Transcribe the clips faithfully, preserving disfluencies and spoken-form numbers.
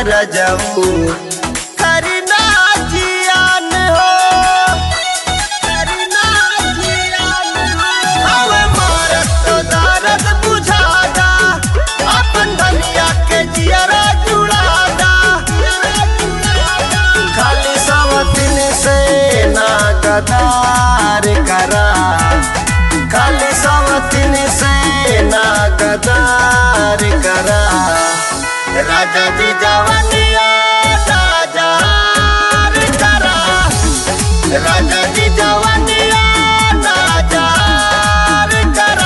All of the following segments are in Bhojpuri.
रजऊ करना जियान हो करना जियान हो हवे मारत तो दर्द बुझादा अपन धनिया के जियरा जुड़ादा खाली सवतिन से ना गदार करा खाली सवतिन से ना गदार करा राजा जी जवानिया राजा करा राजा जी जवानिया राजा करा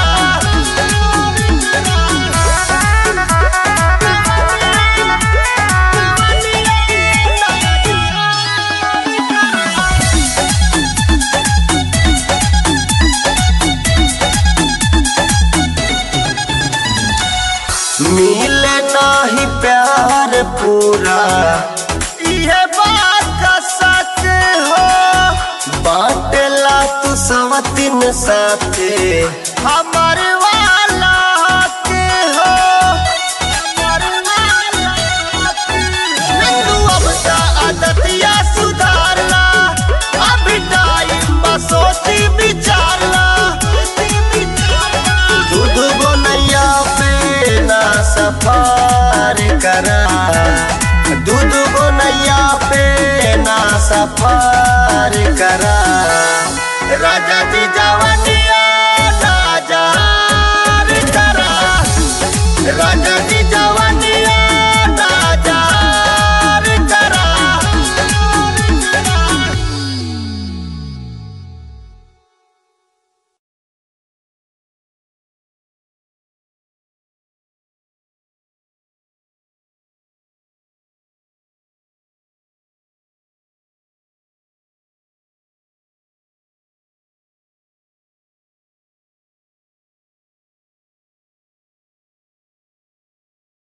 मिले नाही प्यार पूरा यह बात का सच हो बाटेला तू सवतिन साथे हमारे वाला के हो हमारे वाला तू अब ता आदतिया सुधारला अभी टाइम बस सोची विचारला दूध गोनैया पे ना सफार करा दूध गोनैया पे ना सफार करा राजा जी जवान